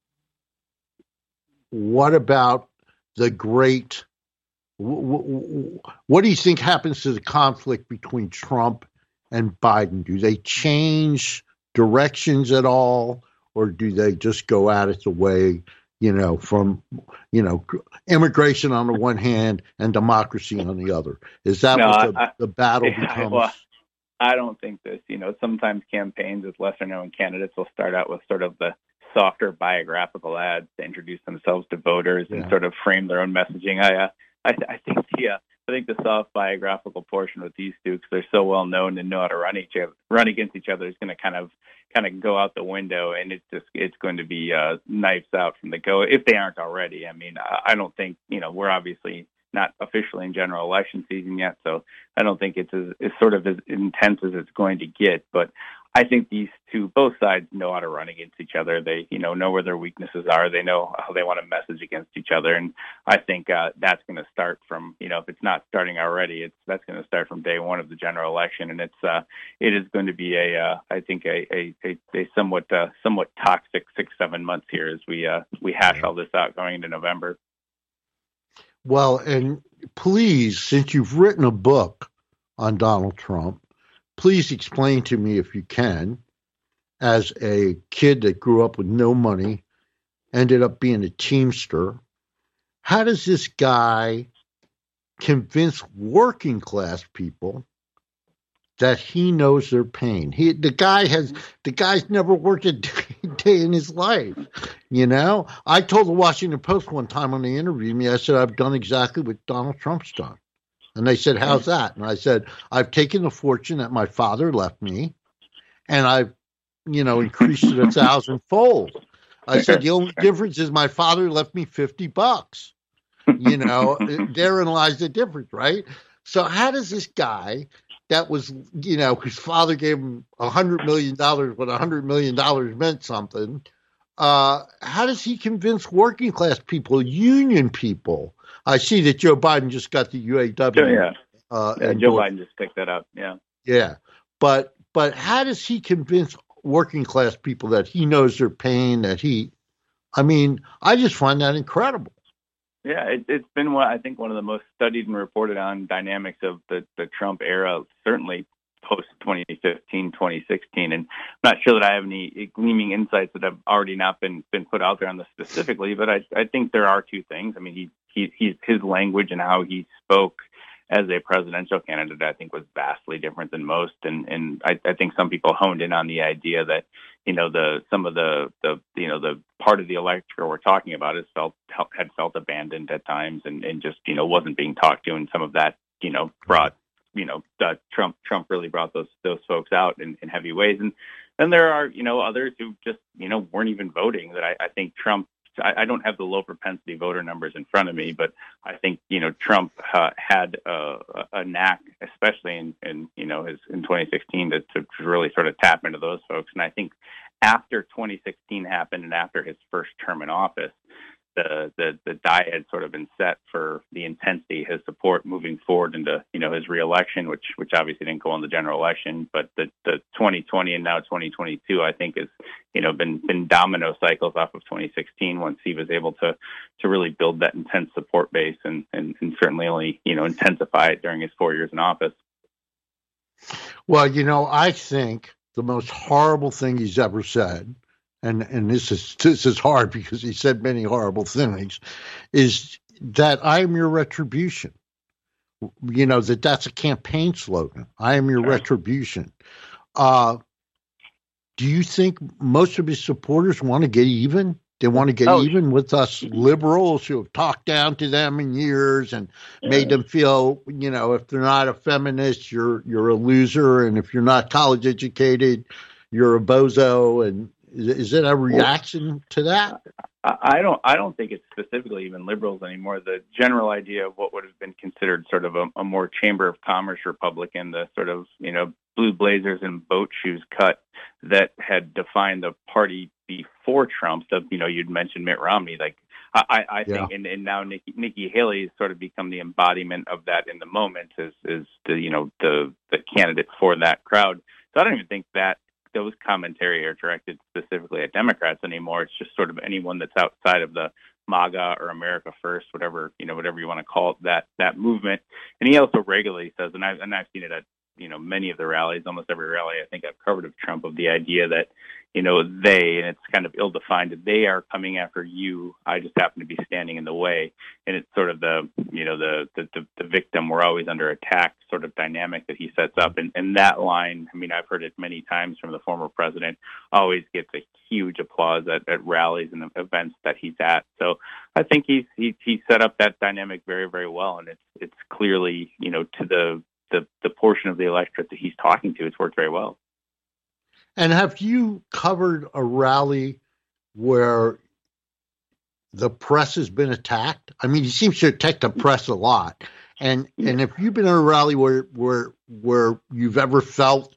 B: what about the great What do you think happens to the conflict between Trump and Biden? Do they change directions at all, or do they just go at it the way, you know, from, you know, immigration on the one hand and democracy on the other? Is that
C: no,
B: what the,
C: I,
B: the battle
C: I,
B: becomes?
C: Well, I don't think this, you know, sometimes campaigns with lesser known candidates will start out with sort of the softer biographical ads to introduce themselves to voters and
B: Yeah.
C: sort of frame their own messaging. I, uh, I, I think the, uh, I think the soft biographical portion with these two, because they're so well known and know how to run each other, run against each other, is going to kind of, kind of go out the window, and it's just, it's going to be uh, knives out from the go if they aren't already. I mean, I, I don't think, you know, we're obviously not officially in general election season yet, so I don't think it's as, it's sort of as intense as it's going to get. But I think these two, both sides, know how to run against each other. They, you know, know where their weaknesses are. They know how they want to message against each other, and I think uh, that's going to start from, you know, if it's not starting already, it's that's going to start from day one of the general election, and it's uh, it is going to be a, uh, I think a a, a, a somewhat uh, somewhat toxic six seven months here as we uh, we hash all this out going into November.
B: Well, and please, since you've written a book on Donald Trump, please explain to me, if you can, as a kid that grew up with no money, ended up being a Teamster, how does this guy convince working class people that he knows their pain? He, the guy has, the guy's never worked a day in his life. You know, I told the Washington Post one time when they interviewed me, I said, I've done exactly what Donald Trump's done. And they said, how's that? And I said, I've taken the fortune that my father left me, and I've, you know, increased it a thousandfold. I said, the only difference is my father left me fifty bucks. You know, therein lies the difference, right? So how does this guy that was, you know, his father gave him a hundred million dollars, but a hundred million dollars meant something. Uh, how does he convince working class people, union people? I see that Joe Biden just got the U A W.
C: Yeah,
B: uh,
C: yeah Joe Biden just picked that up. Yeah,
B: yeah, but but how does he convince working class people that he knows their pain? That he, I mean, I just find that incredible.
C: Yeah, it, it's been one, I think one of the most studied and reported on dynamics of the, the Trump era, certainly post twenty fifteen, twenty sixteen. And I'm not sure that I have any gleaming insights that have already not been, been put out there on this specifically, but I, I think there are two things. I mean, he, he, he, his language and how he spoke as a presidential candidate, I think, was vastly different than most. And, and I, I think some people honed in on the idea that, you know, the, some of the, the, you know, the part of the electorate we're talking about is felt, had felt abandoned at times and, and just, you know, wasn't being talked to. And some of that, you know, brought, you know, uh, Trump, Trump really brought those, those folks out in, in heavy ways. And then there are, you know, others who just, you know, weren't even voting that I, I think Trump, I, I don't have the low propensity voter numbers in front of me, but I think, you know, Trump uh, had a, a knack, especially in, in, you know, his, in twenty sixteen to, to really sort of tap into those folks. And I think after twenty sixteen happened and after his first term in office, the, the, the die had sort of been set for the intensity, his support moving forward into, you know, his reelection, which, which obviously didn't go in the general election, but the, the twenty twenty and now twenty twenty-two, I think is, you know, been, been domino cycles off of twenty sixteen once he was able to, to really build that intense support base and, and, and certainly only, you know, intensify it during his four years in office.
B: Well, you know, I think the most horrible thing he's ever said, and and this is this is hard because he said many horrible things, is that I am your retribution. You know, that that's a campaign slogan. I am your
C: Sure.
B: retribution. Uh, do you think most of his supporters want to get even? They want to get
C: Oh,
B: even with us liberals who have talked down to them in years and made them feel, you know, if they're not a feminist, you're you're a loser, and if you're not college educated, you're a bozo. And is, is it a reaction to that?
C: I don't. I don't think it's specifically even liberals anymore. The general idea of what would have been considered sort of a, a more Chamber of Commerce Republican, the sort of, you know, blue blazers and boat shoes cut that had defined the party before Trump. So, you know, you'd mentioned Mitt Romney. Like I, I think, yeah. and, and now Nikki, Nikki Haley has sort of become the embodiment of that in the moment. Is is the you know the the candidate for that crowd. So I don't even think that those commentary are directed specifically at Democrats anymore. It's just sort of anyone that's outside of the MAGA or America First, whatever, you know, whatever you want to call it, that, that movement. And he also regularly says, and I've, and I've seen it at you know, many of the rallies, almost every rally I think I've covered of Trump, of the idea that, you know, they, and it's kind of ill-defined, that they are coming after you. I just happen to be standing in the way. And it's sort of the, you know, the the, the, the victim, we're always under attack sort of dynamic that he sets up. And, and that line, I mean, I've heard it many times from the former president, always gets a huge applause at, at rallies and events that he's at. So I think he's he, he set up that dynamic very, very well. And it's it's clearly, you know, to the, the, the portion of the electorate that he's talking to, it's worked very well.
B: And have you covered a rally where the press has been attacked? I mean, he seems to attack the press a lot. And and if you've been at a rally where where where you've ever felt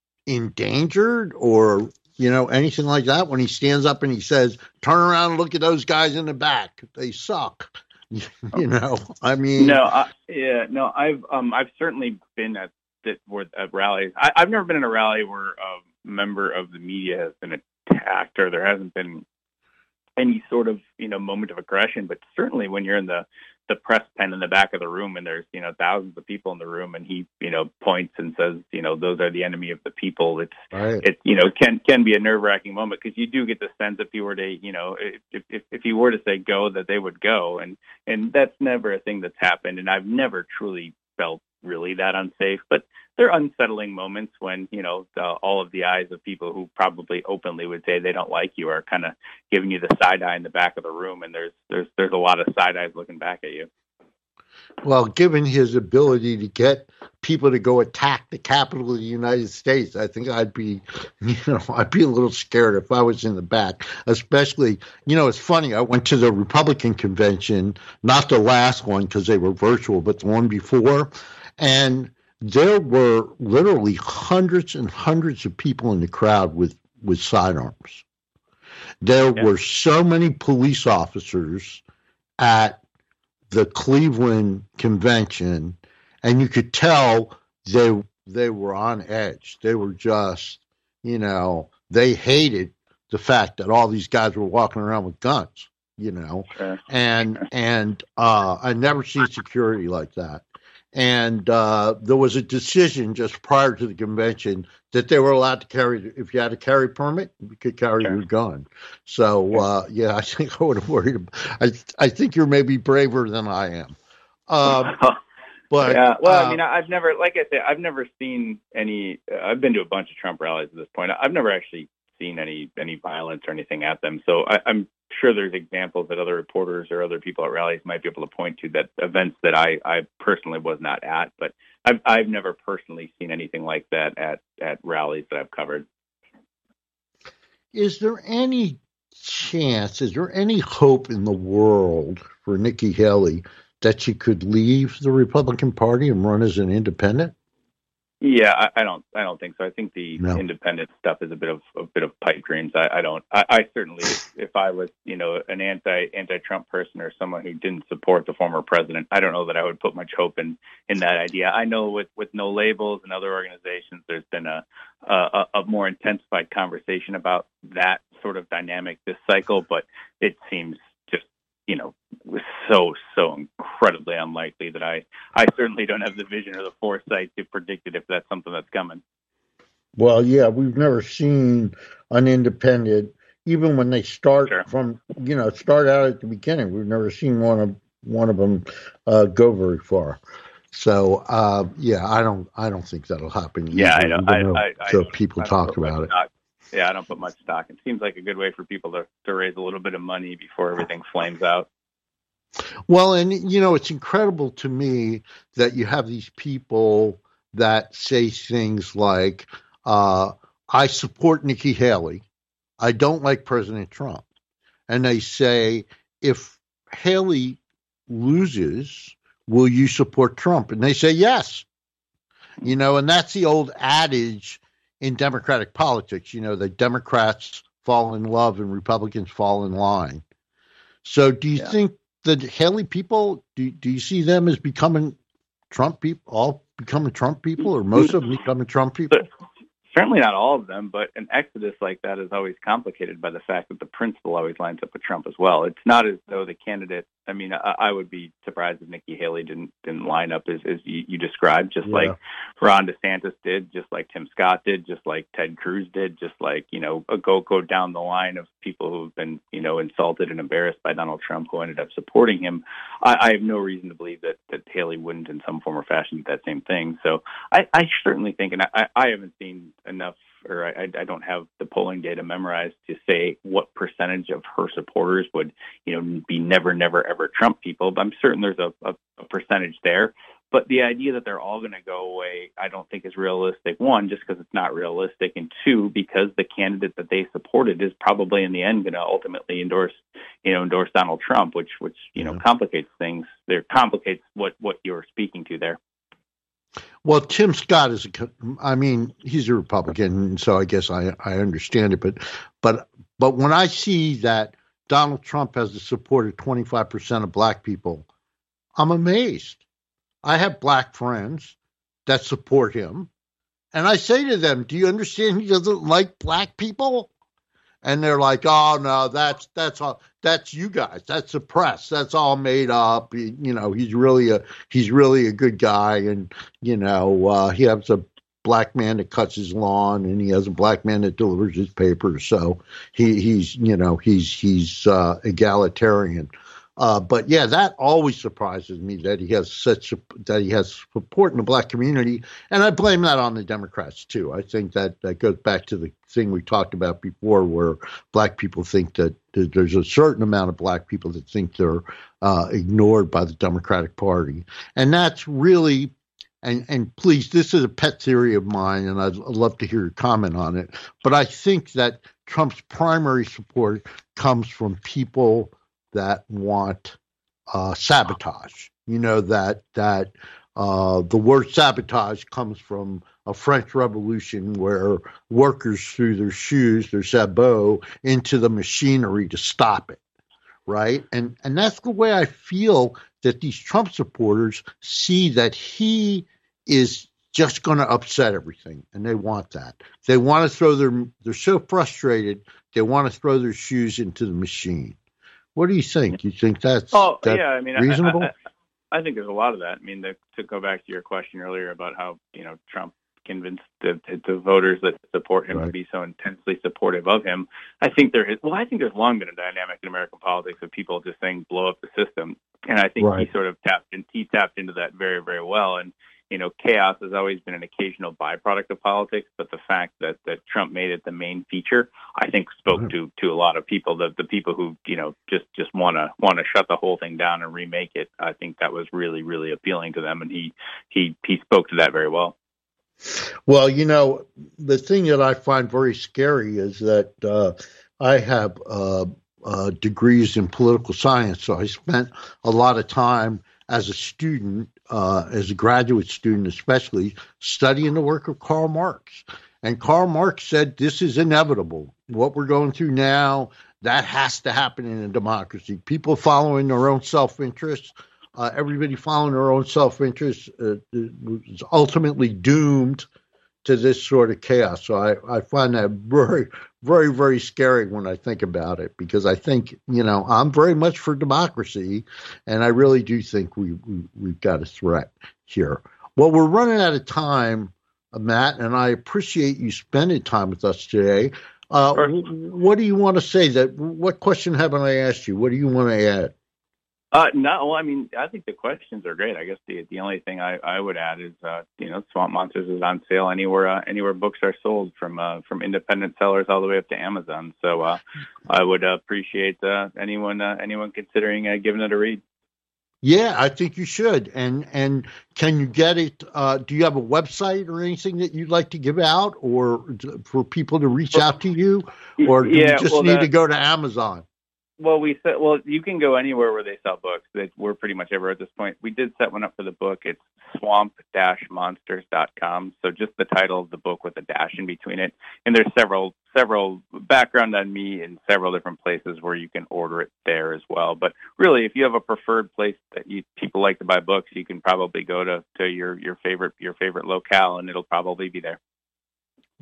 B: endangered or, you know, anything like that, when he stands up and he says, turn around and look at those guys in the back, they suck. You know, I mean,
C: no, I, yeah, no, I've um I've certainly been at that where at rallies. I, I've never been in a rally where a member of the media has been attacked or there hasn't been any sort of, you know, moment of aggression. But certainly when you're in the the press pen in the back of the room and there's, you know, thousands of people in the room and he, you know, points and says, you know, those are the enemy of the people. It's,
B: right.
C: it, you know, can, can be a nerve wracking moment because you do get the sense if you were to, you know, if, if, if you were to say go, that they would go. And, and that's never a thing that's happened. And I've never truly felt really that unsafe, but there are unsettling moments when, you know, the, all of the eyes of people who probably openly would say they don't like you are kind of giving you the side eye in the back of the room. And there's, there's, there's a lot of side eyes looking back at you.
B: Well, given his ability to get people to go attack the Capitol of the United States, I think I'd be, you know, I'd be a little scared if I was in the back, especially, you know, it's funny. I went to the Republican convention, not the last one because they were virtual, but the one before. And there were literally hundreds and hundreds of people in the crowd with, with sidearms. There yeah. were so many police officers at the Cleveland convention, and you could tell they they were on edge. They were just, you know, they hated the fact that all these guys were walking around with guns, you know,
C: sure.
B: and and uh, I never seen security like that. And uh, there was a decision just prior to the convention that they were allowed to carry, if you had a carry permit, you could carry sure. your gun. So, uh, yeah, I think I would have worried about, I, I think you're maybe braver than I am. Um, but
C: yeah, well,
B: uh,
C: I mean, I've never, like I said, I've never seen any, uh, I've been to a bunch of Trump rallies at this point. I've never actually seen any, any violence or anything at them. So I, I'm sure there's examples that other reporters or other people at rallies might be able to point to, that events that I, I personally was not at, but I've, I've never personally seen anything like that at, at rallies that I've covered.
B: Is there any chance, is there any hope in the world for Nikki Haley that she could leave the Republican Party and run as an independent?
C: Yeah, I, I don't. I don't think so. I think the
B: no.
C: independent stuff is a bit of a bit of pipe dreams. I, I don't. I, I certainly, if, if I was, you know, an anti anti Trump person or someone who didn't support the former president, I don't know that I would put much hope in, in that idea. I know with, with No Labels and other organizations, there's been a, a a more intensified conversation about that sort of dynamic this cycle, but it seems just, you know, so, so incredibly unlikely that I, I certainly don't have the vision or the foresight to predict it if that's something that's coming.
B: Well, yeah, we've never seen an independent, even when they start
C: sure.
B: from, you know, start out at the beginning. We've never seen one of one of them uh, go very far. So, uh, yeah, I don't, I don't think that'll happen.
C: Yeah, I know. I, I, I,
B: so
C: I
B: people
C: I
B: talk about it.
C: Stock. Yeah, I don't put much stock. It seems like a good way for people to, to raise a little bit of money before everything flames out.
B: Well, and, you know, it's incredible to me that you have these people that say things like, uh, I support Nikki Haley. I don't like President Trump. And they say, if Haley loses, will you support Trump? And they say, yes. You know, and that's the old adage in Democratic politics, you know, that Democrats fall in love and Republicans fall in line. So do you yeah. think the Haley people, do, do you see them as becoming Trump people, all becoming Trump people, or most of them becoming Trump people?
C: Certainly not all of them, but an exodus like that is always complicated by the fact that the principal always lines up with Trump as well. It's not as though the candidate, I mean, I, I would be surprised if Nikki Haley didn't didn't line up as, as you, you described, just yeah. like Ron DeSantis did, just like Tim Scott did, just like Ted Cruz did, just like, you know, go, go down the line of people who've been, you know, insulted and embarrassed by Donald Trump who ended up supporting him. I, I have no reason to believe that, that Haley wouldn't in some form or fashion do that same thing. So I, I certainly think, and I, I haven't seen enough, or I, I don't have the polling data memorized to say what percentage of her supporters would, you know, be never, never, ever Trump people. But I'm certain there's a, a, a percentage there. But the idea that they're all going to go away, I don't think is realistic. One, just because it's not realistic, and two, because the candidate that they supported is probably in the end going to ultimately endorse, you know, endorse Donald Trump, which, which you know, complicates things. There complicates what what you're speaking to there.
B: Well, Tim Scott is a, I mean, he's a Republican, so I guess I, I understand it. But, but, but when I see that Donald Trump has the support of twenty-five percent of black people, I'm amazed. I have black friends that support him. And I say to them, do you understand he doesn't like black people? And they're like, oh, no, that's that's all. That's you guys. That's the press. That's all made up. He, you know, he's really a he's really a good guy. And, you know, uh, he has a black man that cuts his lawn, and he has a black man that delivers his papers. So he, he's, you know, he's he's uh, egalitarian. Uh, but yeah, that always surprises me that he has such a, that he has support in the black community, and I blame that on the Democrats too. I think that that goes back to the thing we talked about before, where black people think that there's a certain amount of black people that think they're uh, ignored by the Democratic Party, and that's really. And, and please, this is a pet theory of mine, and I'd love to hear your comment on it. But I think that Trump's primary support comes from people that want uh, sabotage. You know, that that uh, the word sabotage comes from a French Revolution where workers threw their shoes, their sabots, into the machinery to stop it, right? And and that's the way I feel that these Trump supporters see that he is just going to upset everything, and they want that. They want to throw their, they're so frustrated, they want to throw their shoes into the machine. What do you think? You think that's,
C: oh,
B: that's
C: yeah, I mean,
B: reasonable?
C: I, I, I think there's a lot of that. I mean, the, to go back to your question earlier about how, you know, Trump convinced the, the voters that support him right. to be so intensely supportive of him. I think there is, well, I think there's long been a dynamic in American politics of people just saying, blow up the system. And I think right. he sort of tapped in, he tapped into that very, very well. And, you know, chaos has always been an occasional byproduct of politics, but the fact that, that Trump made it the main feature, I think spoke mm-hmm. to, to a lot of people, the, the people who, you know, just, just want to want to shut the whole thing down and remake it. I think that was really, really appealing to them. And he, he, he spoke to that very well.
B: Well, you know, the thing that I find very scary is that uh, I have uh, uh, degrees in political science. So I spent a lot of time as a student, uh, as a graduate student especially, studying the work of Karl Marx. And Karl Marx said this is inevitable. What we're going through now, that has to happen in a democracy. People following their own self-interest, uh, everybody following their own self-interest uh, is ultimately doomed to this sort of chaos. So I, I find that very, very, very scary when I think about it, because I think, you know, I'm very much for democracy, and I really do think we, we, we've got a threat here. Well, we're running out of time, uh, Matt, and I appreciate you spending time with us today. Uh, what do you want to say? That what question haven't I asked you? What do you want to add?
C: Uh, no, well, I mean, I think the questions are great. I guess the the only thing I, I would add is, uh, you know, Swamp Monsters is on sale anywhere uh, anywhere books are sold, from uh, from independent sellers all the way up to Amazon. So uh, I would appreciate uh, anyone uh, anyone considering uh, giving it a read.
B: Yeah, I think you should. And and can you get it? Uh, do you have a website or anything that you'd like to give out, or for people to reach out to you, or do
C: yeah,
B: you just
C: well,
B: need
C: that,
B: to go to Amazon?
C: Well, we said, well, you can go anywhere where they sell books. That we're pretty much everywhere at this point. We did set one up for the book. It's swamp dash monsters dot com. So just the title of the book with a dash in between it. And there's several several background on me in several different places where you can order it there as well. But really, if you have a preferred place that you people like to buy books, you can probably go to, to your, your favorite your favorite locale, and it'll probably be there.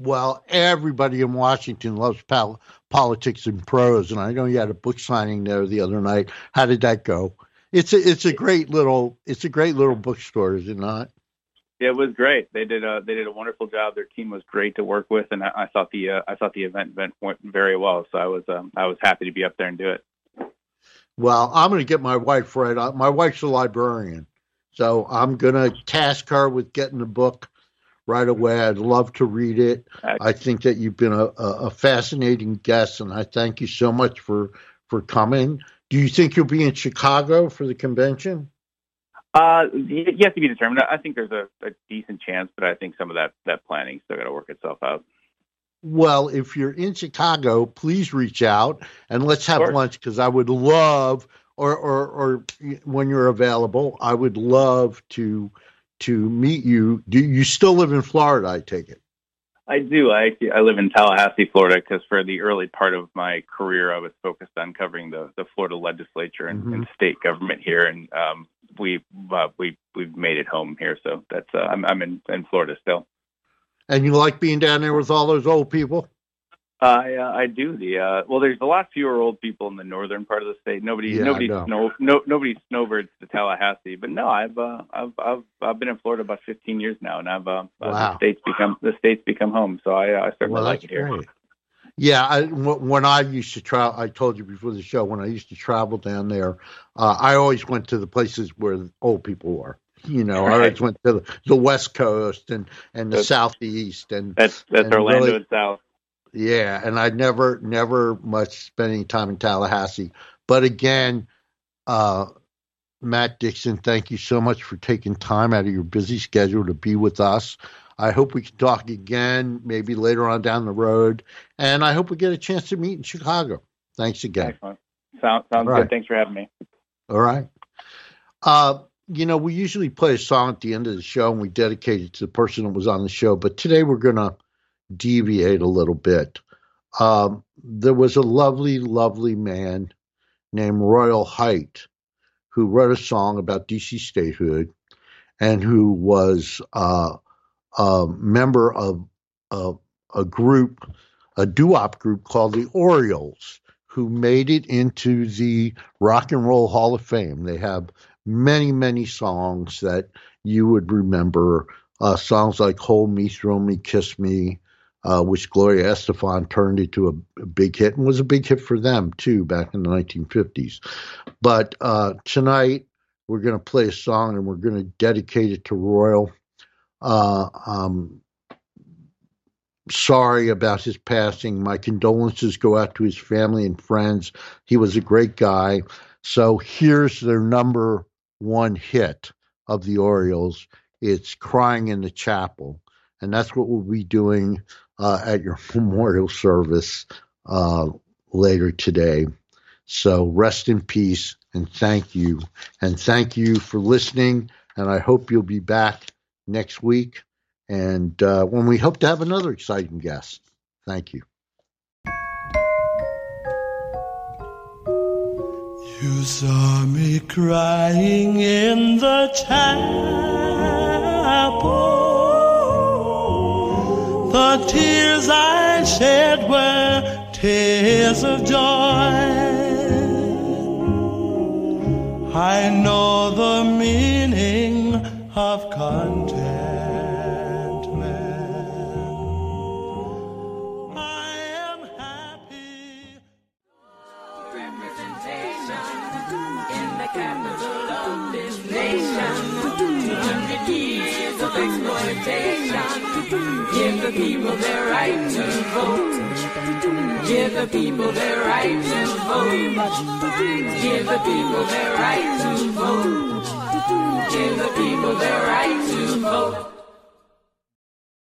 B: Well, everybody in Washington loves pol- politics and prose, and I know you had a book signing there the other night. How did that go? It's a it's a great little it's a great little bookstore, is it not?
C: Yeah, it was great. They did a they did a wonderful job. Their team was great to work with, and I, I thought the uh, I thought the event went, went very well. So I was um, I was happy to be up there and do it.
B: Well, I'm going to get my wife right on. My wife's a librarian, so I'm going to task her with getting the book right away. I'd love to read it. I think that you've been a, a fascinating guest, and I thank you so much for, for coming. Do you think you'll be in Chicago for the convention?
C: Uh, yet to be determined. I think there's a, a decent chance, but I think some of that, that planning still got to work itself out.
B: Well, if you're in Chicago, please reach out and let's have lunch, because I would love, or, or, or when you're available, I would love to to meet you. Do you still live in Florida, I take it?
C: I do. I I live in Tallahassee, Florida, because for the early part of my career, I was focused on covering the, the Florida legislature and, mm-hmm. and state government here, and um, we uh, we we've made it home here. So that's uh, I'm I'm in, in Florida still.
B: And you like being down there with all those old people?
C: I uh, I do. The uh, well, there's a lot fewer old people in the northern part of the state. Nobody
B: yeah,
C: nobody snow no nobody snowbirds to Tallahassee. But no, I've uh, I've I've I've been in Florida about fifteen years now, and I've uh, wow. uh, the states become the states become home. So I uh, I certainly
B: well,
C: like it here.
B: Great. Yeah, I, when I used to travel, I told you before the show, when I used to travel down there, uh, I always went to the places where old people were. You know, I always went to the, the West Coast and, and the
C: that's,
B: Southeast. and
C: That's that's
B: and
C: Orlando
B: really,
C: and South.
B: Yeah, and I never, never much spent any time in Tallahassee. But again, uh, Matt Dixon, thank you so much for taking time out of your busy schedule to be with us. I hope we can talk again, maybe later on down the road. And I hope we get a chance to meet in Chicago. Thanks again.
C: Excellent. Sound, sounds
B: right.
C: good. Thanks for having me.
B: All right. Uh, you know, we usually play a song at the end of the show, and we dedicate it to the person that was on the show. But today we're going to deviate a little bit. Um, there was a lovely, lovely man named Royal Height who wrote a song about D C statehood, and who was uh, a member of uh, a group, a doo-wop group called the Orioles, who made it into the Rock and Roll Hall of Fame. They have many, many songs that you would remember, uh, songs like Hold Me, Thrill Me, Kiss Me, uh, which Gloria Estefan turned into a, a big hit, and was a big hit for them, too, back in the nineteen fifties. But uh, tonight, we're going to play a song, and we're going to dedicate it to Royal. Uh, um, sorry about his passing. My condolences go out to his family and friends. He was a great guy. So here's their number one hit of the Orioles. It's Crying in the Chapel. And that's what we'll be doing uh, at your memorial service uh, later today. So rest in peace, and thank you. And thank you for listening. And I hope you'll be back next week, and uh, when we hope to have another exciting guest. Thank you.
D: You saw me crying in the chapel. The tears I shed were tears of joy. I know the meaning of contentment. I am happy.
A: Representation in the capital of this nation. two hundred years of exploitation. Give the people their right to vote. Give the people their right to vote. Give the people their right to vote. Give the people their right to vote.